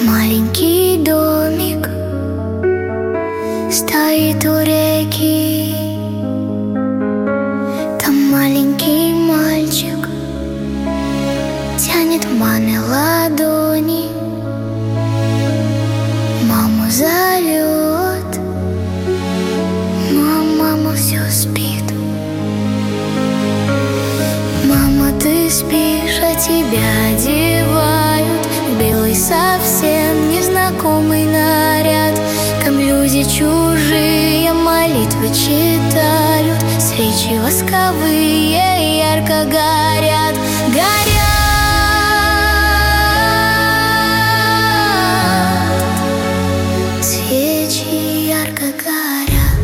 Маленький домик стоит у реки. Там маленький мальчик тянет маме ладони. Маму зовет, но мама все спит. Мама, ты спишь, а тебя одевают в белый совсем незнакомый наряд. Там люди чужие молитвы читают, свечи восковые ярко горят, горят. Свечи ярко горят.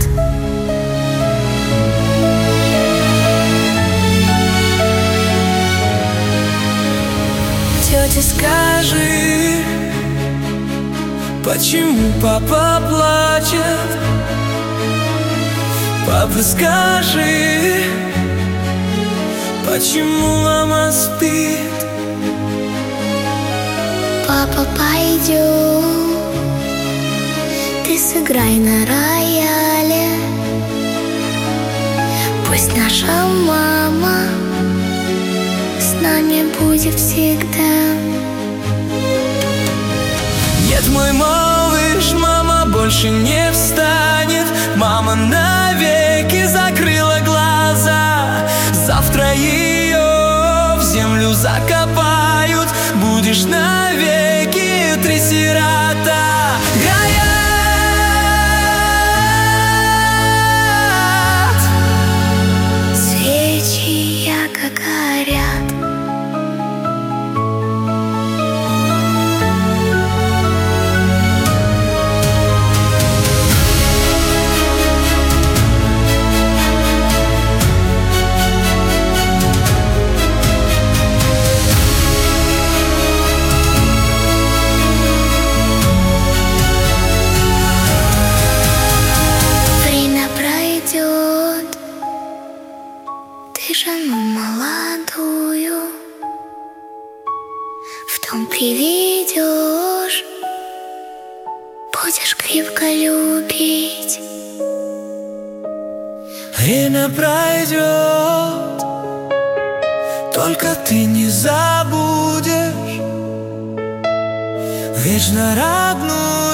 Тетя, скажи, почему папа плачет? Папа, скажи, почему мама спит? Папа, пойдем, ты сыграй на рояле. Пусть наша мама с нами будет всегда. Нет, мой малыш, мама больше не встанет. Мама навеки закрыла глаза. Завтра ее в землю закопают. Будешь навеки три сирота. Горят Свечи ярко горят. Ты жену молодую в дом приведешь, будешь крепко любить. Время пройдет, только ты не забудешь вечно родную